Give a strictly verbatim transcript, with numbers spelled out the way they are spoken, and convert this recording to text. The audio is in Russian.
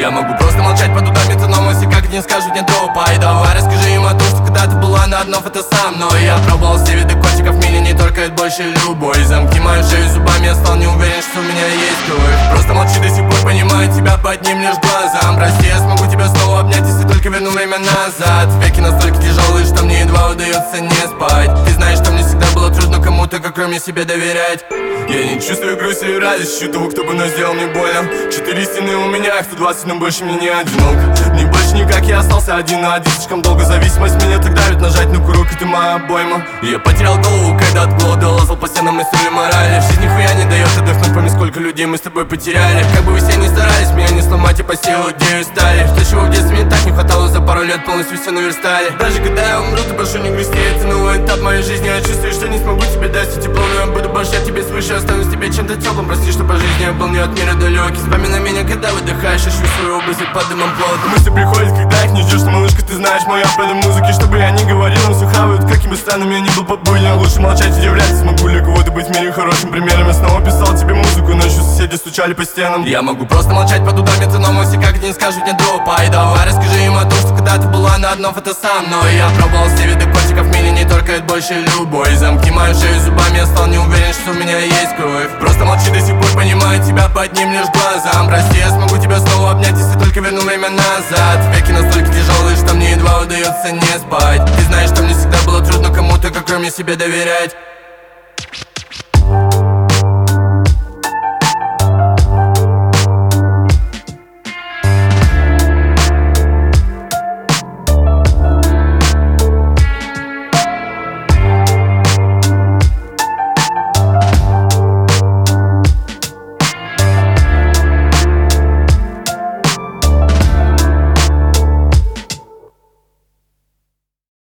Я могу просто молчать под удобницей, но мысли как не скажут не тупо. И давай расскажи им о том, что когда-то была на одном фото со мной. Я пробовал все виды котиков в мире, не только это больше любой. Замкни мою шею зубами, я стал не уверен, что у меня есть кровь. Просто молчи, до сих пор понимаю тебя по одним лишь глазам. Прости, я смогу тебя снова обнять, если только верну время назад. Веки настолько тяжелые, что мне едва удается не спать. Ты знаешь, что мне всегда было трудно кому-то, как кроме себе, доверять. Я не чувствую грусть или радость, ищу того, кто бы но сделал мне больно. Четыре стены у меня, сто двадцать, но больше мне не одиноко. Не больше никак, я остался один на один. Слишком долго зависимость меня так давит, нажать на курок, это моя обойма. И я потерял голову, когда от голода лазал по стенам и стулья морали. В жизни нихуя не дает отдохнуть, помни, сколько людей мы с тобой потеряли. Как бы вы все не старались, меня не сломать и по силу девять стали. Что чего в детстве мне так не хватало, за пару лет полностью все наверстали. Даже когда я умру, ты прошу не грусти, это новый этап моей жизни. Я чувствую, что не смогу тебе дать все тепло, но я буду больше от тебя свыше. Останусь тебе чем-то теплым, прости, что по жизни я был не от мира далекий. Вспоминай меня, когда выдыхаешь, ищу свой образ и под дымом плота. Мысли приходят, когда их не ждешь, малышка, ты знаешь мою об этом музыке. Чтобы я не говорил, им все хавают, каким бы странным я ни был побыльным. Лучше молчать, удивляться, смогу ли кого-то быть в мире хорошим примером. Я снова писал тебе музыку, ночью соседи стучали по стенам. Я могу просто молчать под удобницей, но мысли как не скажут не тупо. И давай расскажи им о том, что когда-то была на одном фото со мной. Я пробовал все виды котиков в мире, не только это больше любой. Замкни мою шею зубами, я стал не уверен, что у меня есть кровь. Просто молчи, до сих пор понимаю тебя по одним лишь глазам. Прости, я смогу тебя снова обнять, если только верну время назад. Веки настолько тяжелые, что мне едва удается не спать. Ты знаешь, что мне всегда было трудно кому-то, как кроме себе, доверять.